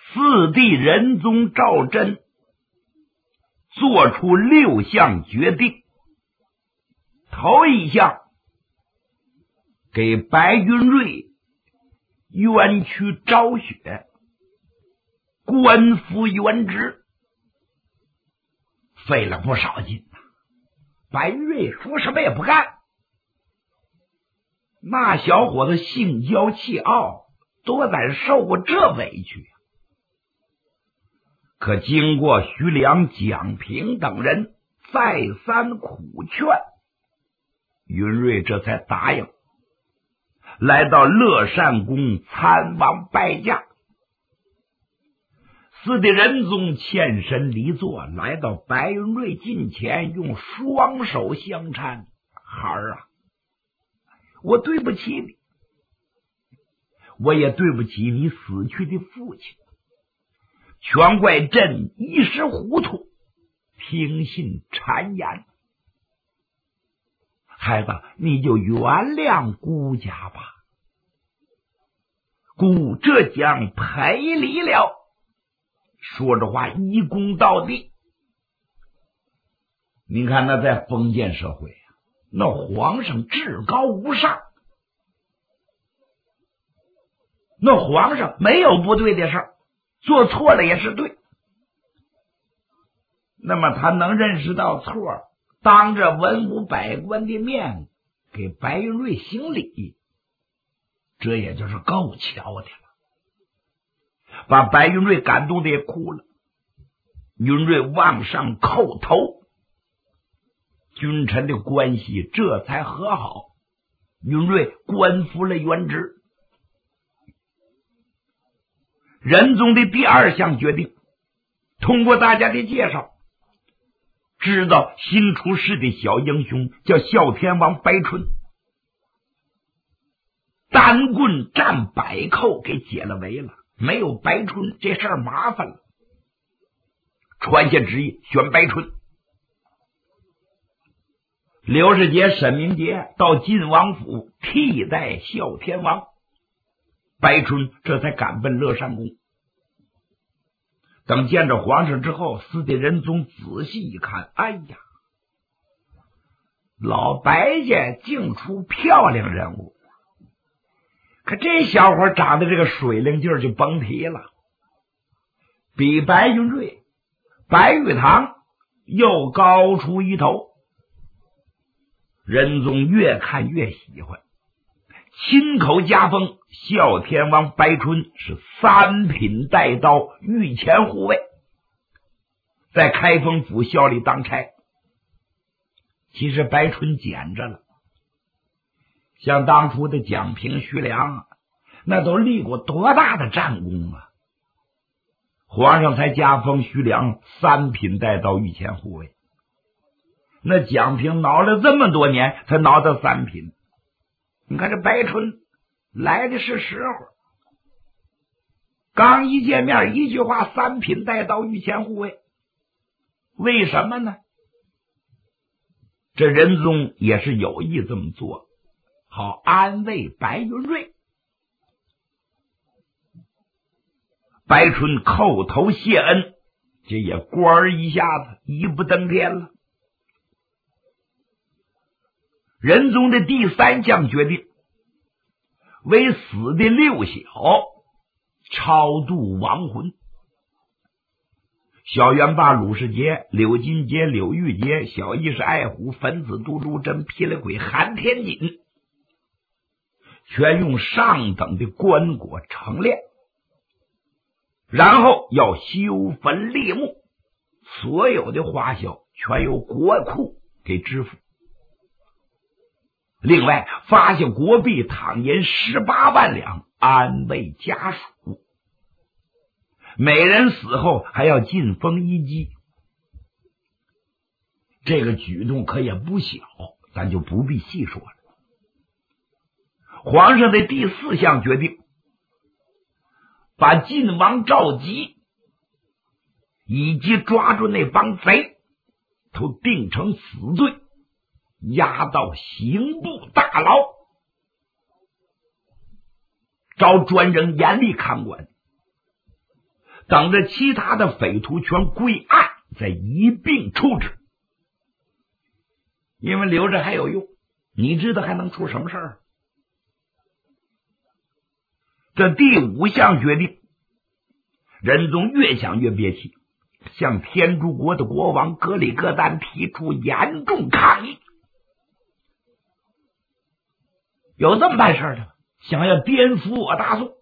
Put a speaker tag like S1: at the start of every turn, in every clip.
S1: 四弟仁宗赵祯做出6项决定。头一项，给白云瑞冤屈昭雪，官复原职，费了不少劲。白云瑞说什么也不干，那小伙子性骄气傲，多敢受过这委屈啊！可经过徐良、蒋平等人再三苦劝，云瑞这才答应，来到乐善宫参王拜驾。四弟仁宗欠身离座，来到白云瑞近前，用双手相搀：“孩儿啊，我对不起你，我也对不起你死去的父亲，全怪朕一时糊涂，听信谗言。孩子，你就原谅姑家吧，姑这将赔礼了。”说着话一躬到地。你看那在封建社会啊，那皇上至高无上，那皇上没有不对的事儿，做错了也是对。那么他能认识到错，当着文武百官的面给白云瑞行礼，这也就是够巧的了。把白云瑞感动的也哭了。云瑞往上叩头，君臣的关系这才和好。云瑞官复了原职。仁宗的第2项决定，通过大家的介绍，知道新出世的小英雄叫孝天王白春，单棍战百寇给解了围了。没有白春，这事儿麻烦了。传下旨意，选白春。刘世杰、沈明杰到晋王府替代孝天王，白春这才赶奔乐善宫。等见着皇上之后，四弟仁宗仔细一看，哎呀，老白家竟出漂亮人物。可这小伙长得这个水灵劲儿就甭提了，比白云瑞、白玉堂又高出一头。仁宗越看越喜欢，亲口加封孝天王白春是3品带刀御前护卫，在开封府校里当差。其实白春捡着了，像当初的蒋平、徐良，那都立过多大的战功啊！皇上才加封徐良3品带刀御前护卫，那蒋平挠了这么多年才挠到3品。你看这白春来的是时候，刚一见面一句话3品带刀御前护卫，为什么呢？这仁宗也是有意这么做，好安慰白云瑞。白春叩头谢恩，这也官儿一下子一步登天了。仁宗的第3项决定，为死的6小超度亡魂。小元霸鲁世杰、柳金杰、柳玉杰、小义士爱虎、粉子杜珠珍、霹雳鬼韩天锦，全用上等的棺椁成殓，然后要修坟立墓，所有的花销全由国库给支付。另外发下国币躺银18万两，安慰家属。每人死后还要进封1级，这个举动可也不小，咱就不必细说了。皇上的第4项决定，把晋王赵佶以及抓住那帮贼都定成死罪，押到刑部大牢，招专人严厉看管。 等着其他的匪徒全归案，再一并处置。因为留着还有用，你知道还能出什么事儿？这第5项决定，仁宗越想越憋气，向天竺国的国王格里格丹提出严重抗议。有这么办事的，想要颠覆我大宋，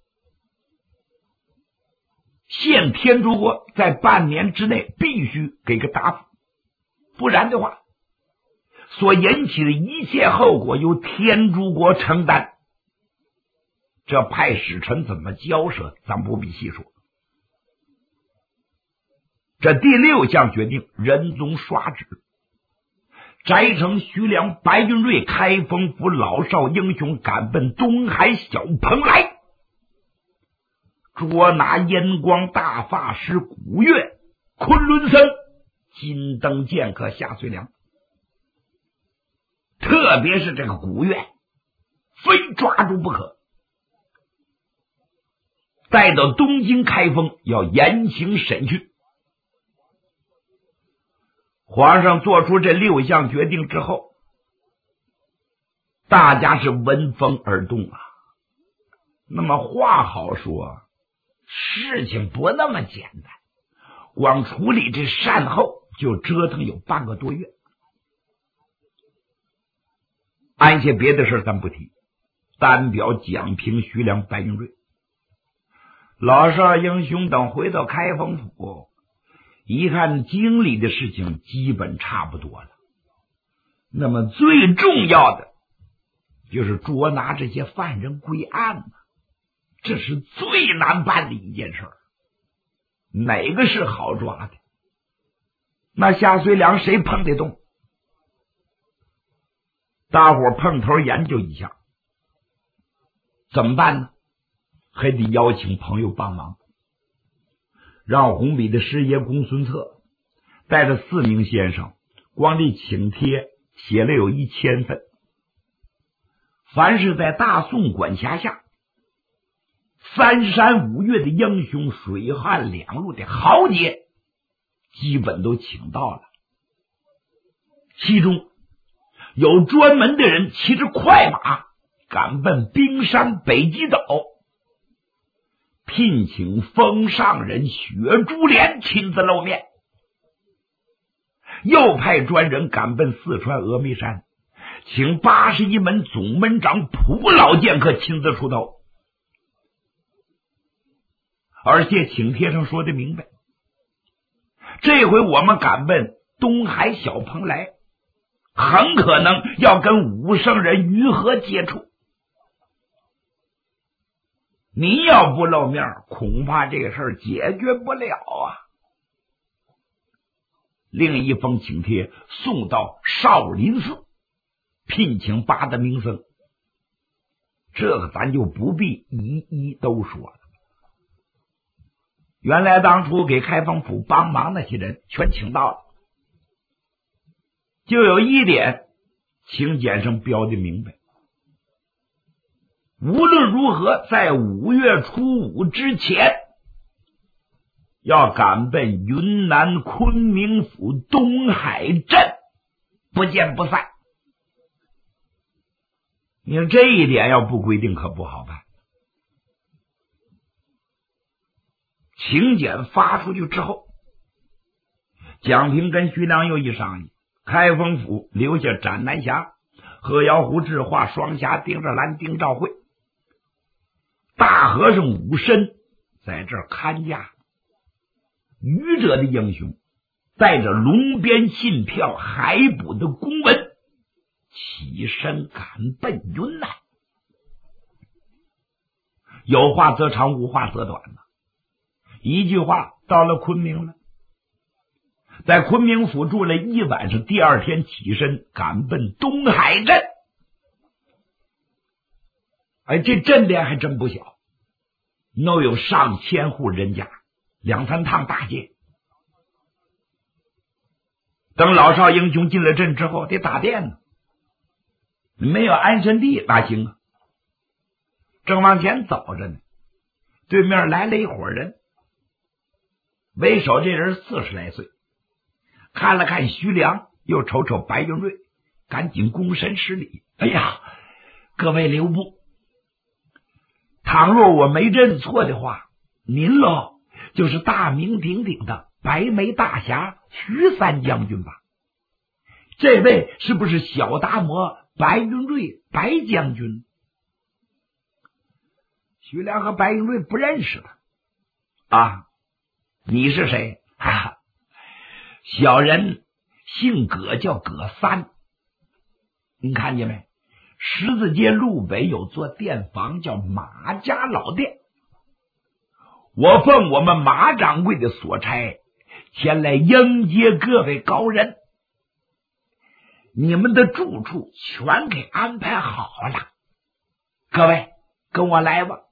S1: 限天竺国在半年之内必须给个答复，不然的话，所引起的一切后果由天竺国承担。这派使臣怎么交涉，咱不必细说。这第6项决定，仁宗刷旨，摘城徐良、白云瑞、开封府老少英雄赶奔东海小蓬莱，捉拿燕光大法师古月、昆仑僧、金灯剑客夏遂良。特别是这个古月，非抓住不可。带到东京开封，要严刑审讯。皇上做出这6项决定之后，大家是闻风而动啊。那么话好说，事情不那么简单，光处理这善后就折腾有半个多月。按些别的事咱不提，单表蒋平、徐良、白云瑞。老少英雄等回到开封府，一看经历的事情基本差不多了。那么最重要的就是捉拿这些犯人归案嘛，这是最难办的一件事。哪个是好抓的？那夏遂良谁碰得动？大伙碰头研究一下，怎么办呢？还得邀请朋友帮忙，让红笔的师爷公孙策带着4名先生，光这请帖写了有1000份。凡是在大宋管辖下3山5岳的英雄，水旱2路的豪杰，基本都请到了。其中有专门的人骑着快马赶奔冰山北极岛，聘请封上人薛珠帘亲自露面，又派专人赶奔四川峨眉山，请81门总门长蒲老剑客亲自出头。而且请帖上说的明白，这回我们赶奔东海小蓬莱，很可能要跟武圣人于和接触。你要不露面，恐怕这个事儿解决不了啊。另一封请帖送到少林寺，聘请8的名僧，这个咱就不必一一都说了。原来当初给开封府帮忙那些人全请到了，就有一点请柬上标的明白，无论如何在5月初5之前要赶奔云南昆明府东海镇，不见不散。你说这一点要不规定可不好办。请柬发出去之后，蒋平跟徐良又一商议，开封府留下斩南侠、贺瑶湖、智化、双侠、丁兆兰、丁兆会，大和尚武申在这儿看家，愚者的英雄带着龙边信票、海捕的公文起身赶奔云南。有话则长，无话则短嘛。一句话，到了昆明了，在昆明府住了一晚上，第2天起身赶奔东海镇。哎，这镇店还真不小，能有上千户人家，2、3趟大街。等老少英雄进了镇之后，得打店呢，没有安身地哪行啊？正往前走着呢，对面来了一伙人， 为首这人40来岁，看了看徐良，又瞅瞅白云瑞，赶紧躬身施礼：“哎呀，各位留步！倘若我没认错的话，您喽就是大名鼎鼎的白眉大侠徐三将军吧？这位是不是小达摩白云瑞白将军？”徐良和白云瑞不认识他。啊，你是谁？哈哈，小人姓葛，叫葛三。您看见没？十字街路北有座店房叫马家老店，我奉我们马掌柜的所差，前来迎接各位高人。你们的住处全给安排好了，各位跟我来吧。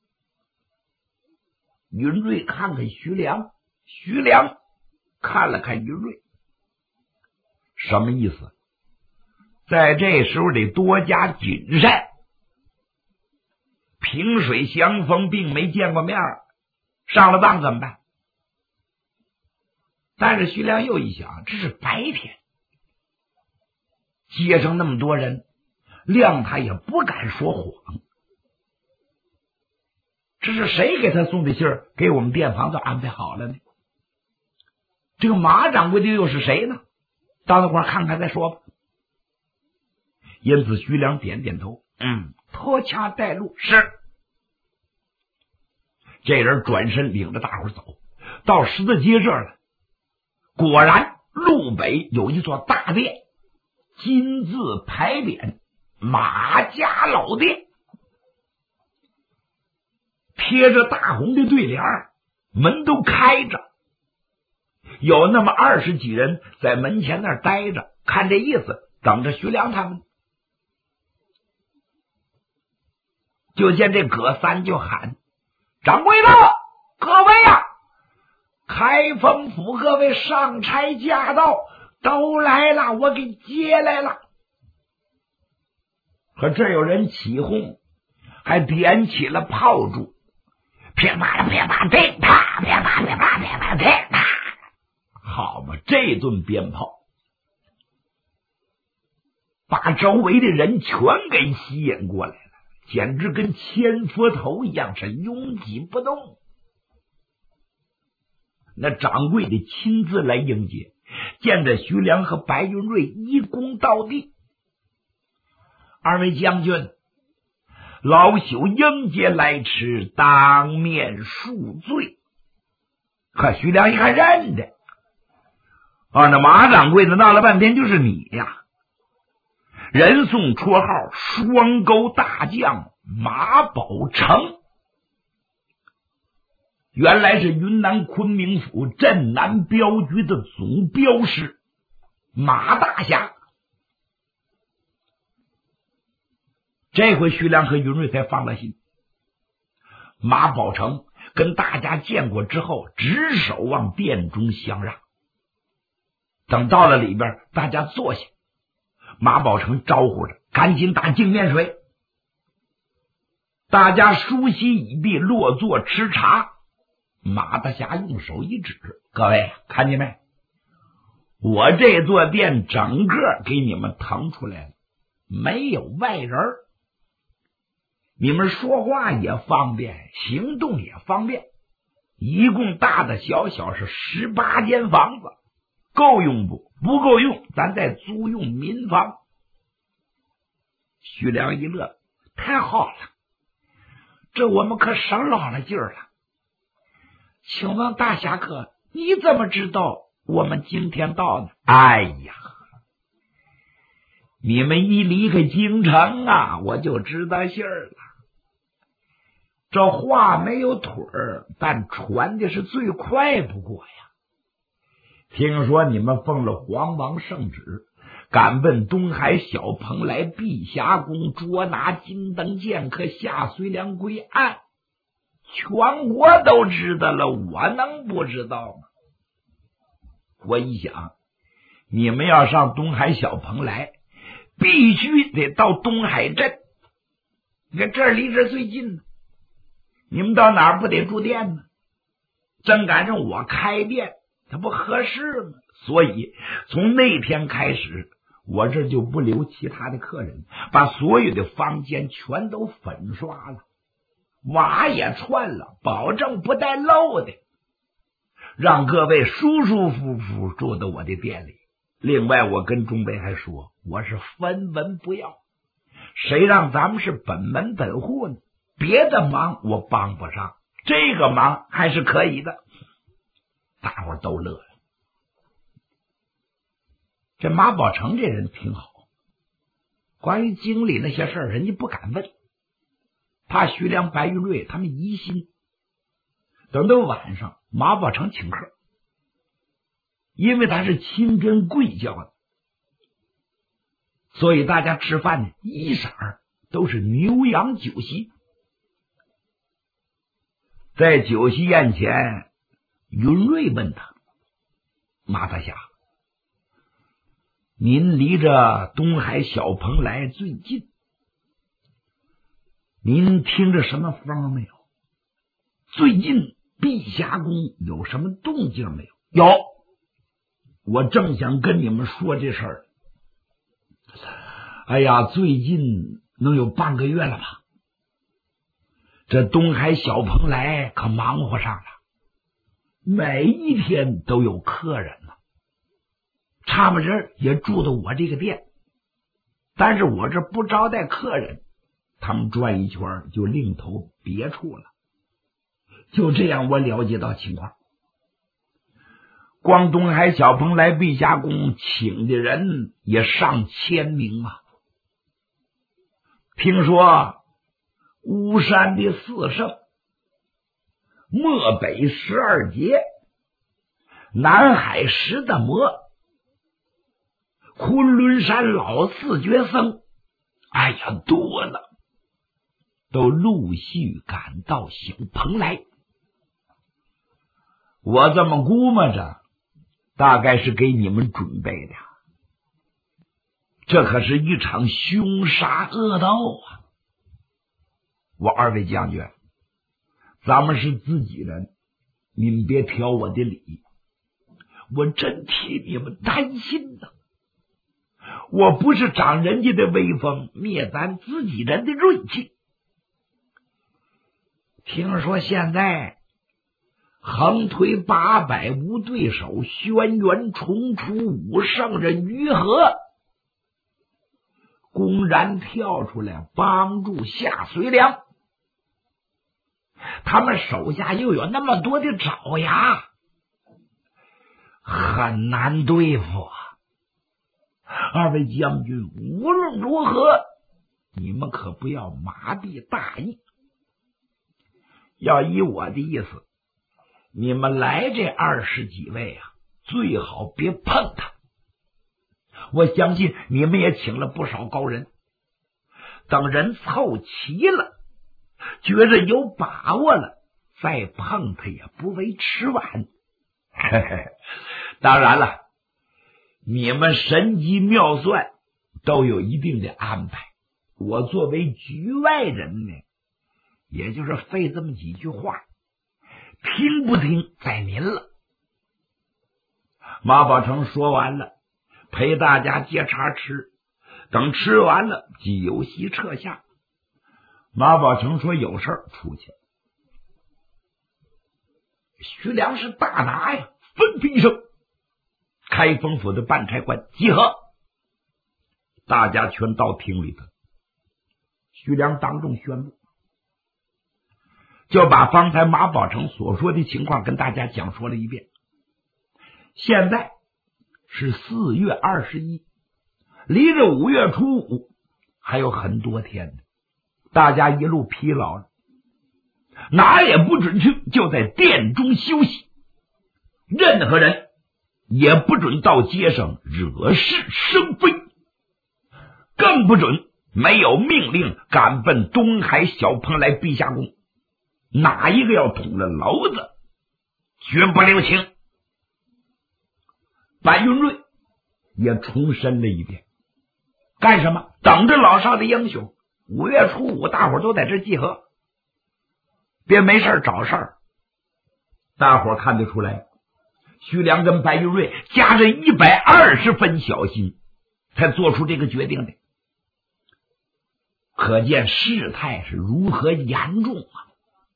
S1: 云瑞看看徐良，徐良看了看云瑞，什么意思？在这时候得多加谨慎。萍水相逢并没见过面，上了当怎么办？但是徐良又一想，这是白天，街上那么多人，谅他也不敢说谎。这是谁给他送的信儿？给我们店房都安排好了呢。这个马掌柜的又是谁呢？到那块看看再说吧。因此徐良点点头，拖掐带路。是。这人转身领着大伙走到十字街这儿了。果然路北有一座大殿，金字牌匾，马家老店，贴着大红的对联，门都开着，有那么20几人在门前那儿待着，看这意思等着徐良他们。就见这葛三就喊：“掌柜的，各位啊，开封府各位上差驾到，都来了，我给接来了。”可这有人起哄，还点起了炮竹，噼啪噼啪噼啪噼啪噼啪噼啪噼啪，好嘛，这顿鞭炮把周围的人全给吸引过来了，简直跟千佛头一样，是拥挤不动。那掌柜的亲自来迎接，见着徐良和白云瑞一躬到地：“二位将军，老朽迎接来迟，当面恕罪。”可徐良一看认得，那马掌柜的闹了半天就是你呀！人送绰号双钩大将马宝成，原来是云南昆明府镇南镖局的总镖师马大侠。这回徐良和云瑞才放了心。马宝成跟大家见过之后，直手往殿中相让。等到了里边，大家坐下，马宝成招呼着：“赶紧打净面水。”大家梳洗已毕，落座吃茶。马大侠用手一指：“各位看见没？我这座店整个给你们腾出来了，没有外人，你们说话也方便，行动也方便。一共大大小小是18间房子，够用不？不够用，咱再租用民房。”徐良一乐：“太好了，这我们可省老了劲儿了。请问大侠客，你怎么知道我们今天到呢？”“哎呀，你们一离开京城啊，我就知道信儿了。这话没有腿儿，但传的是最快不过呀。听说你们奉了皇王圣旨，赶奔东海小蓬莱碧霞宫，捉拿金灯剑客夏遂良归案，全国都知道了，我能不知道吗？我一想，你们要上东海小蓬莱，必须得到东海镇，你看这儿离这儿最近呢，你们到哪儿不得住店呢？ 真赶上我开店，它不合适吗？所以从那天开始，我这就不留其他的客人，把所有的房间全都粉刷了，瓦也串了，保证不带漏的，让各位舒舒服服住到我的店里。另外我跟钟北还说，我是分文不要，谁让咱们是本门本户呢？别的忙我帮不上，这个忙还是可以的。大伙都乐了。这马宝成这人挺好，关于经理那些事儿人家不敢问，怕徐良、白玉瑞他们疑心。等到晚上马宝成请客，因为他是亲跟贵教的，所以大家吃饭呢一色都是牛羊酒席。在酒席宴前，云瑞问他：马大侠，您离着东海小蓬莱最近，您听着什么风没有？最近碧霞宫有什么动静没有？有，我正想跟你们说这事儿。哎呀，最近能有半个月了吧？这东海小蓬莱可忙活上了，每一天都有客人呢，差不多也住到我这个店，但是我这不招待客人，他们转一圈就另投别处了。就这样我了解到情况，光东海小蓬莱碧霞宫请的人也上千名啊。听说巫山的四圣、漠北12杰、南海10大魔、昆仑山老四绝僧，哎呀多了，都陆续赶到小蓬莱。我这么估摸着，大概是给你们准备的，这可是一场凶杀恶斗啊！我二位将军，咱们是自己人，你们别挑我的理，我真替你们担心呐！我不是长人家的威风，灭咱自己人的锐气。听说现在横推800无对手，轩辕重出5圣人于和公然跳出来帮助夏随良，他们手下又有那么多的爪牙，很难对付啊！二位将军，无论如何，你们可不要麻痹大意。要依我的意思，你们来这20几位啊，最好别碰他。我相信你们也请了不少高人，等人凑齐了，觉着有把握了，再碰他也不为迟晚。当然了，你们神机妙算都有一定的安排，我作为局外人呢，也就是费这么几句话，听不听在您了。马宝成说完了，陪大家接茬吃，等吃完了酒席撤下。马宝成说有事儿出去，徐良是大拿呀，分批一声，开封府的办差官集合，大家全到厅里头。徐良当众宣布，就把方才马宝成所说的情况跟大家讲说了一遍。现在是4月21，离着5月初5还有很多天呢，大家一路疲劳了，哪也不准去，就在殿中休息。任何人也不准到街上惹是生非，更不准没有命令赶奔东海小蓬莱碧霞宫，哪一个要捅了娄子，绝不留情。白云瑞也重申了一遍，干什么？等着老少的英雄，5月初5大伙都在这集合，别没事找事儿。 大伙看得出来，徐良跟白玉瑞夹着120分小心才做出这个决定的，可见事态是如何严重啊！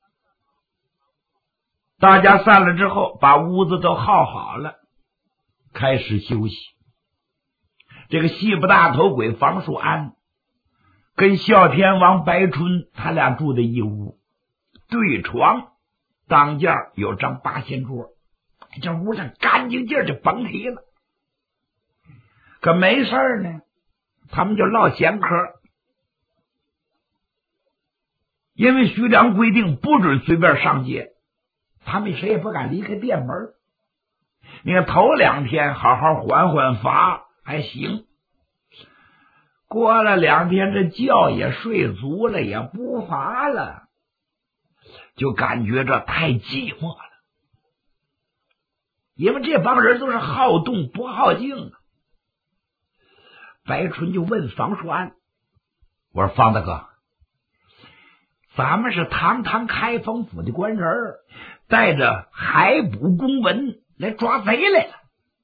S1: 大家散了之后，把屋子都耗好了，开始休息。这个戏不大头鬼房树安跟孝天王白春他俩住的一屋，对床当间有张八仙桌，这屋上干净劲儿就甭提了。可没事呢，他们就唠闲嗑。因为徐良规定不准随便上街，他们谁也不敢离开店门。你看头2天好好缓缓罚还行，过了2天这觉也睡足了，也不罚了，就感觉这太寂寞了。因为这帮人都是好动不好静啊。白春就问房树安，我说方大哥，咱们是堂堂开封府的官人，带着海捕公文来抓贼来了，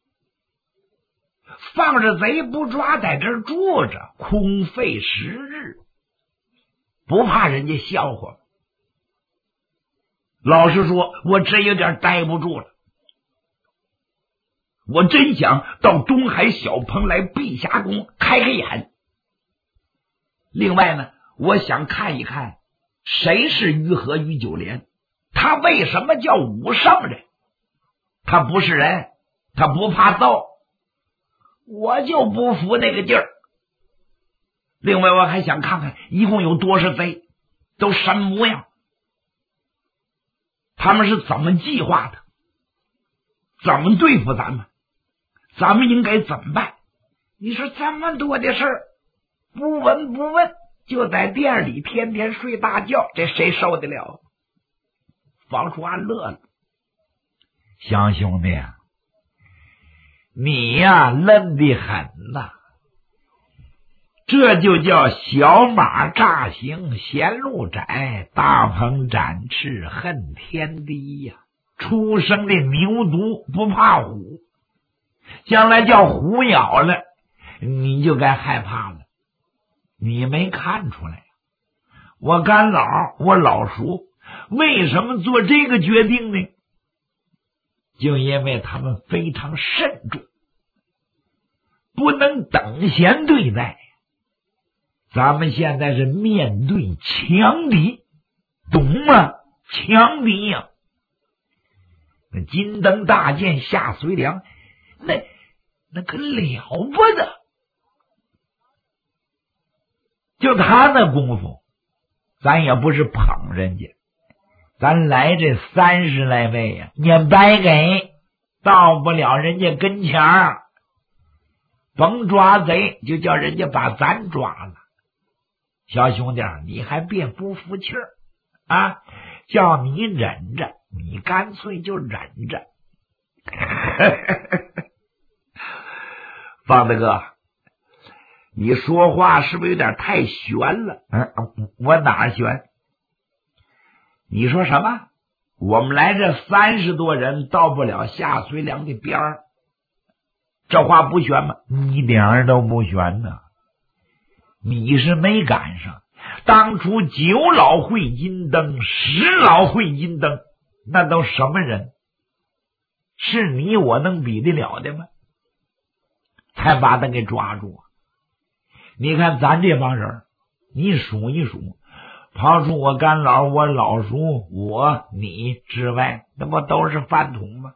S1: 放着贼不抓，在这儿住着，空费时日，不怕人家笑话？老实说，我真有点待不住了，我真想到东海小蓬莱碧霞宫开开眼。另外呢，我想看一看谁是于和于九莲，他为什么叫武圣人？他不是人，他不怕揍，我就不服那个劲儿。另外我还想看看一共有多少贼，都什么模样，他们是怎么计划的，怎么对付咱们，咱们应该怎么办？你说这么多的事儿，不闻不问，就在店里天天睡大觉，这谁受得了？房树安乐了，小兄弟啊，你呀嫩得很呐，这就叫小马乍行嫌路窄，大鹏展翅恨天低呀。出生的牛犊不怕虎，将来叫虎咬了，你就该害怕了。你没看出来，我干老我老叔为什么做这个决定呢？就因为他们非常慎重，不能等闲对待。咱们现在是面对强敌，懂吗？强敌呀！那金灯大剑下隋凉，那可了不得！就他那功夫，咱也不是捧人家，咱来这30来位呀，也白给，到不了人家跟前儿，甭抓贼，就叫人家把咱抓了。小兄弟，你还别不服气儿啊！叫你忍着，你干脆就忍着。方大哥，你说话是不是有点太悬了？我哪悬？你说什么？我们来这30多人到不了下隋梁的边儿，这话不悬吗？一点儿都不悬呢。你是没赶上，当初9老会金灯10老会金灯，那都什么人？是你我能比得了的吗？才把他给抓住。你看咱这帮人，你数一数，刨出我干老我老叔我你之外，那不都是饭桶吗？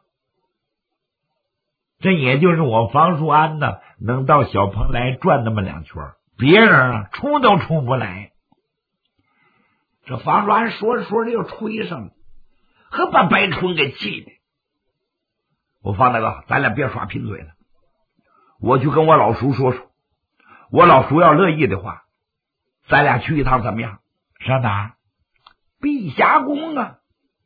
S1: 这也就是我房树安呢能到小蓬莱转那么2圈，别人啊出都出不来。这房树安说着说着又吹上了，和把白春给气的。我方大哥，咱俩别耍贫嘴了，我去跟我老叔说说，我老叔要乐意的话，咱俩去一趟怎么样？上哪儿？碧霞宫啊！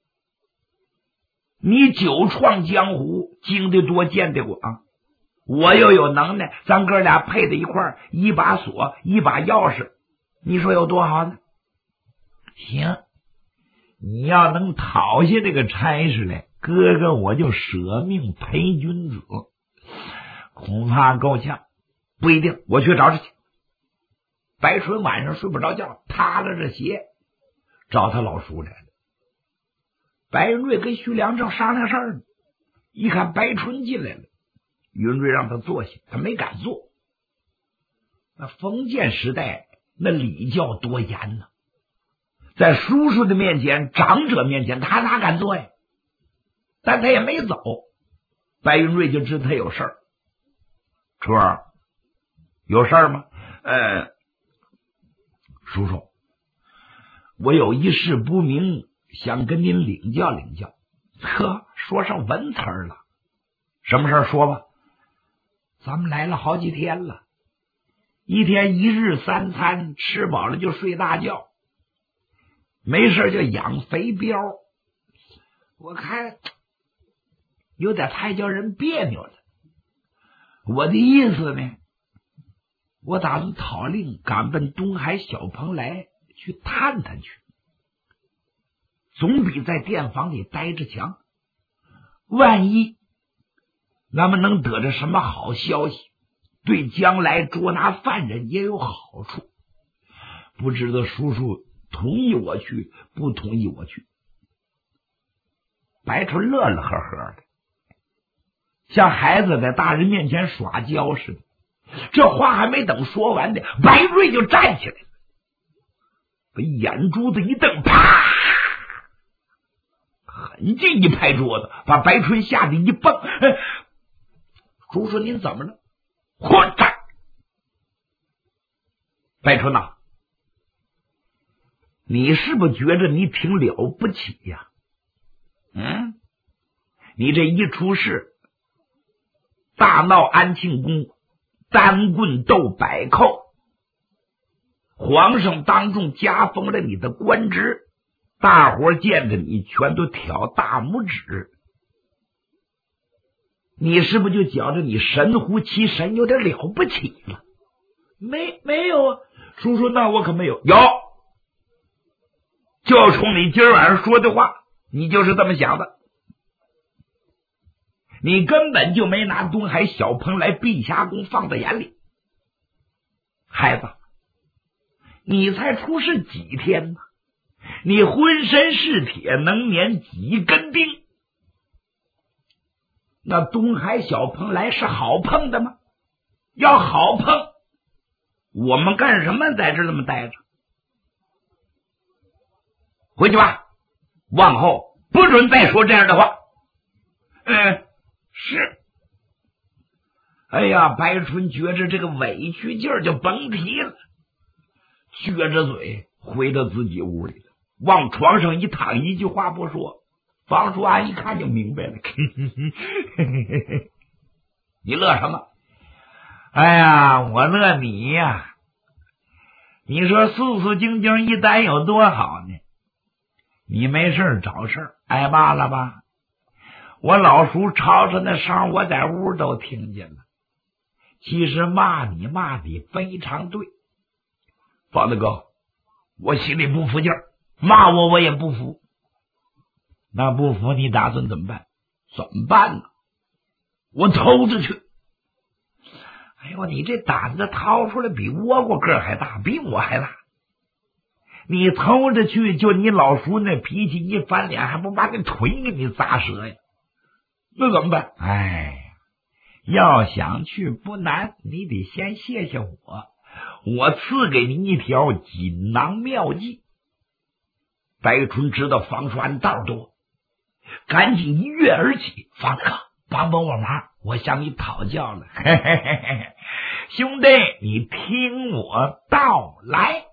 S1: 你久创江湖，经得多见得广，我又有能耐，咱哥俩配在一块儿，一把锁一把钥匙，你说有多好呢？行，你要能讨下这个差事来， 哥哥我就舍命陪君子，恐怕够呛。不一定，我去找他去。白春晚上睡不着觉，塌了着鞋找他老叔来了。白云瑞跟徐良正商量事儿呢，一看白春进来了，云瑞让他坐下，他没敢坐。那封建时代那礼教多严呢，在叔叔的面前，长者面前，他哪敢坐呀？但他也没走。白云瑞就知道他有事儿。春儿，有事儿吗？叔叔，我有一事不明，想跟您领教领教。呵，说上文词儿了。什么事儿？说吧。咱们来了好几天了，一天一日三餐，吃饱了就睡大觉，没事就养肥膘，我看有点太叫人别扭了。我的意思呢，我打算讨令赶奔东海小蓬莱去探探去，总比在店房里待着强。万一咱们能得着什么好消息，对将来捉拿犯人也有好处。不知道叔叔同意我去，不同意我去？白春乐乐呵呵的，像孩子在大人面前耍娇似的。这话还没等说完呢，白瑞就站起来了，把眼珠子一瞪，啪，狠劲一拍桌子，把白春吓得一蹦。叔叔您怎么了？混蛋！白春呐，你是不是觉着你挺了不起呀？你这一出事，大闹安庆宫，单棍斗百寇，皇上当众加封了你的官职，大伙见着你全都挑大拇指，你是不是就觉着你神乎其神，有点了不起了？没有啊，叔叔，那我可没有。有，就冲你今儿晚上说的话，你就是这么想的。你根本就没拿东海小蓬莱碧霞宫放在眼里。孩子，你才出事几天呢？你浑身是铁，能碾几根钉？那东海小蓬莱是好碰的吗？要好碰，我们干什么在这这么待着？回去吧，往后不准再说这样的话。是。哎呀，白春觉着这个委屈劲儿就甭提了，撅着嘴回到自己屋里了，往床上一躺，一句话不说。房叔安一看就明白了，你乐什么？哎呀，我乐你呀！你说素素静静一待有多好呢？你没事找事挨骂了吧？我老叔吵吵那声，我在屋都听见了。其实骂你非常对。房子哥，我心里不服劲儿，骂我也不服。那不服你打算怎么办？怎么办呢？我偷着去。哎呦，你这胆子掏出来比倭瓜个还大，比我还大。你偷着去，就你老叔那脾气一翻脸，还不把那腿给你砸折呀？那怎么办？哎，要想去不难，你得先谢谢我赐给你一条锦囊妙计。白春知道房叔安道多，赶紧一跃而起，房子哥，帮帮我忙，我向你讨教了。嘿嘿嘿嘿，兄弟，你听我道来。